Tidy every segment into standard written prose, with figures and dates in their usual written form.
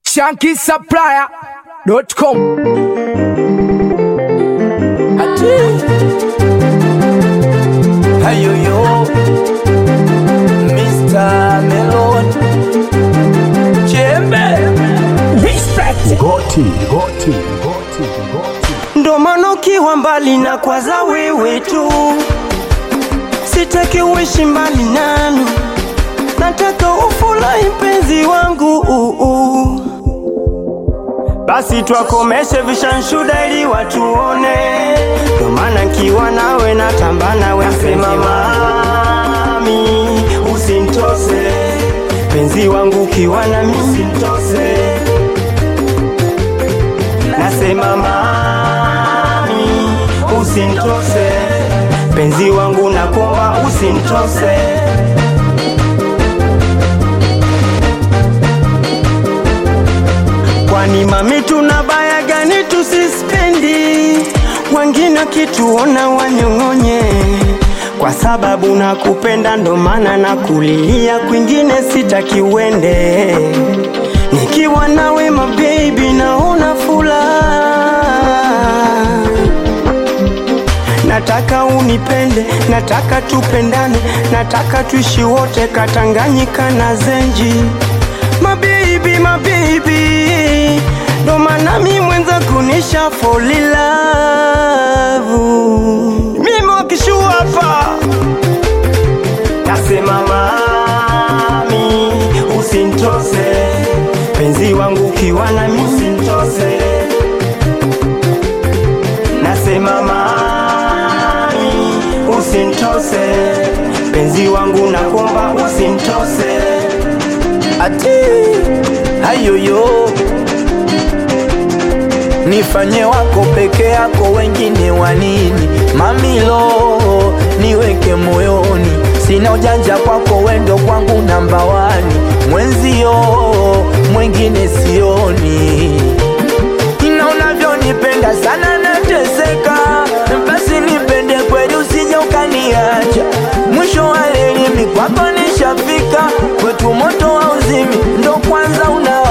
ShankySupplier.com. Hey yo yo, Mr. Melon, Chembe, respect. Goti. Ndo maana ukiwa mbali na kwaza wewe tu, sitaki uishi mbali nami, nataka ufurahi mpenzi wangu. Basi twakomeshe vishanshuda ili watuone, ndo maana kiwa nawe natamba nawe. Nasema mami usintose, penzi wangu kiwa na mimi usintose. Nasema mami usintose, penzi wangu nakuomba usintose. Kwani mami tunabaya gani tusispendi, wengine kituona wanyong'onye, kwa sababu nakupenda ndo maana nakulilia, kwingine sitaki uende. Nikiwa nawe my baby naona furaha, nataka unipende, nataka tupendane, nataka tuishi wote Katanganyika na Zenji. My baby, ndo maana mimi mwenzako nisha fall in love. Mimi wakishua hapa nasema mami usintose, penzi wangu kiwa na mimi usintose. Nasema mami usintose, penzi wangu nakuomba usintose. Hayoyo, nifanye wako peke yako, wengine wanini? Mamilo, niweke moyoni, sina ujanja kwako, wendo kwangu namba wani. Mwenzio, mwengine sioni. Ina unavyonipenda sana nateseka, basi nipende kweli usije ukaniacha. Mwisho wa leli mimi kwako nishafika, kwetu moto wa uzimi ndo kwanza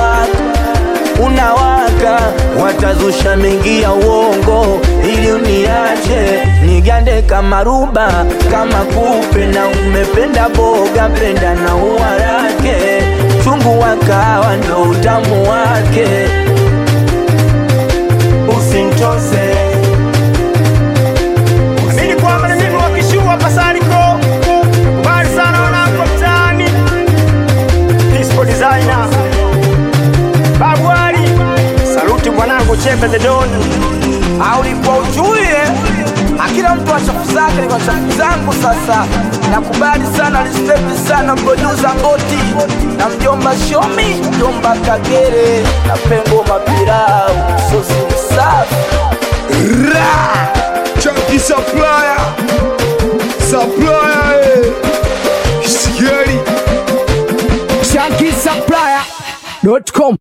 unawaka. Watazusha mengi ya uongo ili uniache, nigande kama ruba, kama kupe na umependa boga, penda na uwarake. Chungu wa kahawa ndo utamu wake. Usintose, mimi kwamba ni mimi wakishua pasariko, bali sana wanangu mtaani. Disco designer Babwari, saluti mwanangu Chembe the Don. Aulipo ujuye, akila mtu wa chafu zake ni kwa chafu zangu sasa. Nakubali sana, respect sana producer Ngoti, na mjomba Shomi, mjomba Kagere, na Pengo Mapirau, sosi msafi. ShankySupplier, ShankySupplier.com.